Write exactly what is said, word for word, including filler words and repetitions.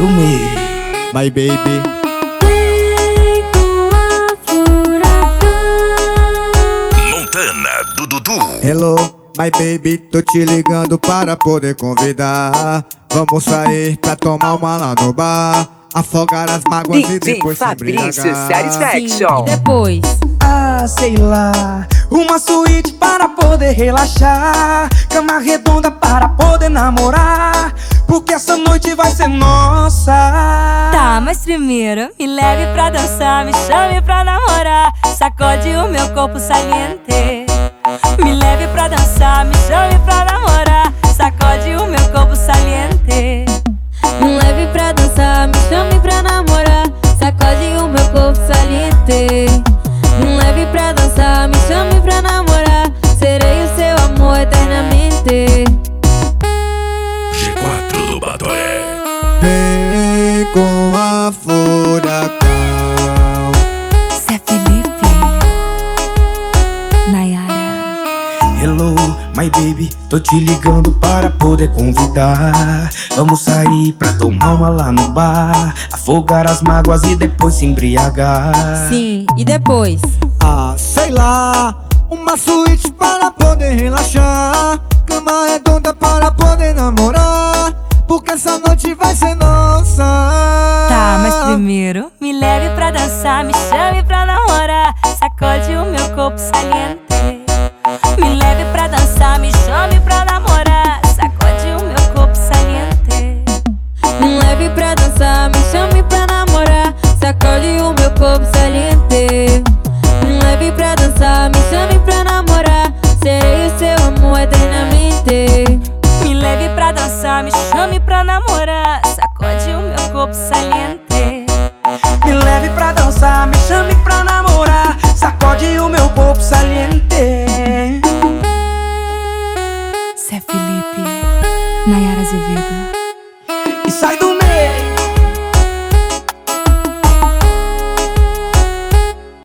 do meio. My baby. Vem com a furacão. Montana do Dudu. Hello, my baby, tô te ligando para poder convidar. Vamos sair pra tomar uma lá no bar, afogar as mágoas e depois se Fabrício embriagar. Satisfaction. E depois? Ah, sei lá, uma suíte para poder relaxar, cama redonda para poder namorar, porque essa noite vai ser nossa. Tá, mas primeiro me leve pra dançar, me chame pra namorar, sacode o meu corpo saliente. Me leve pra dançar, me chame pra namorar, sacode o meu corpo saliente. Me leve pra dançar, me chame pra namorar, sacode o meu corpo saliente. Me leve pra dançar, me chame pra namorar, serei o seu amor eternamente. G quatro do Batoré. Vem com a furacão. Zé Felipe, Nayara. Hello, my baby, tô te ligando para poder convidar. Vamos sair pra tomar uma lá no bar, afogar as mágoas e depois se embriagar. Sim, e depois? Ah, sei lá, uma suíte para poder relaxar, cama redonda para poder namorar, porque essa noite vai ser nossa. Tá, mas primeiro me leve pra dançar, me chame pra namorar, sacode o meu corpo saliente. Me leve pra dançar, me chame pra namorar, sacode o meu corpo saliente. Me leve pra dançar, me chame pra namorar, sacode o meu corpo saliente. Me leve pra dançar, me chame pra namorar, serei o seu amor eternamente. Me leve pra dançar, me chame pra namorar, sacode o meu corpo saliente. Me leve pra dançar, me chame pra namorar, sacode o meu corpo saliente. Zé Felipe, Nayara Azevedo. E sai do